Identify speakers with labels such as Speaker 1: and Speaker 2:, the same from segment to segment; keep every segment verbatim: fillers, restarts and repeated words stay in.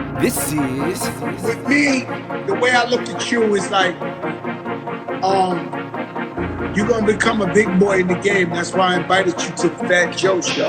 Speaker 1: This is
Speaker 2: With me, the way I look at you is like, um, you're gonna become a big boy in the game. That's why I invited you to the Fat Joe show.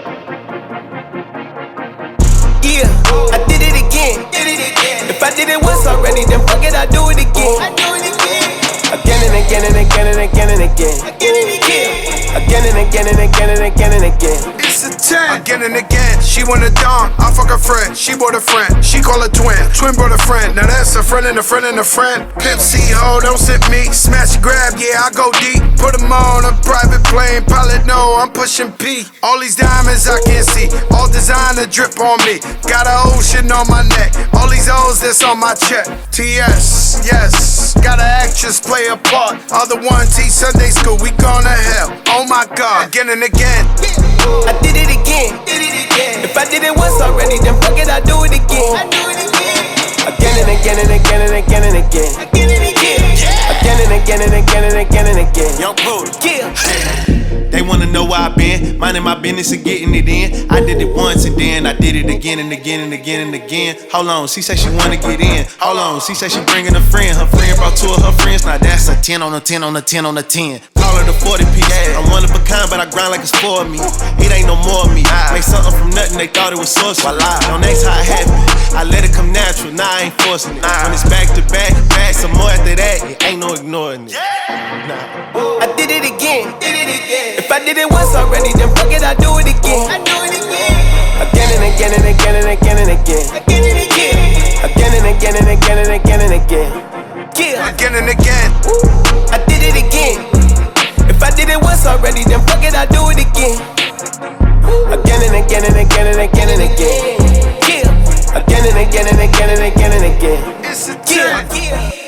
Speaker 3: Yeah, I did it again. If I did it once already, then fuck it, I do it again. I do it again. Again and again and again and again and again. Again and again. Again and again and again and again and again.
Speaker 4: It's a ten. Again and again. She want a dom. I fuck a friend. She bought a friend. She call a twin. Twin brought a friend. Now that's a friend and a friend and a friend. Pimp C ho, don't sip me. Smash grab, yeah, I go deep. Put them on a private plane. Pilot, no, I'm pushing P. All these diamonds I can't see. All designer drip on me. Got a ocean on my neck. All these O's that's on my check. T S, yes. Got an actress play a part. Other one T Sunday school. We gone to hell. Oh my God. Again and again.
Speaker 3: I did it again. If I did it once already, then fuck it, I do it again. I do it again. Again and again and again and again and again. Again and again. Again and again and again and again and again.
Speaker 5: Young Poodle.
Speaker 3: Yeah.
Speaker 5: They wanna know where I been, minding my business and getting it in. I did it once and then I did it again and again and again and again. Hold on, she say she wanna get in. Hold on, she say she bringing a friend. Her friend brought two of her friends. Now that's a ten on a ten on a ten on a ten. Call her the forty piece. I'm one of a kind, but I grind like it's for me. It ain't no more of me. Make something from nothing, they thought it was social. Don't ask how it happened. I let it come natural, now I ain't forcing it. When it's back to back, back some more after that, it ain't no ignoring it. Nah.
Speaker 3: I did it again. If I did it once already, then fuck it, I do it again. I do it again. Again and again and again and again and again. Again and again. Again and again and again and again and again. Yeah.
Speaker 4: Again and again.
Speaker 3: I did it again. If I did it once already, then fuck it, I do it again. Again and again and again and again and again. Yeah. Again and again and again and again and again.
Speaker 4: It's a
Speaker 3: Yeah.
Speaker 4: ten.
Speaker 3: Yeah.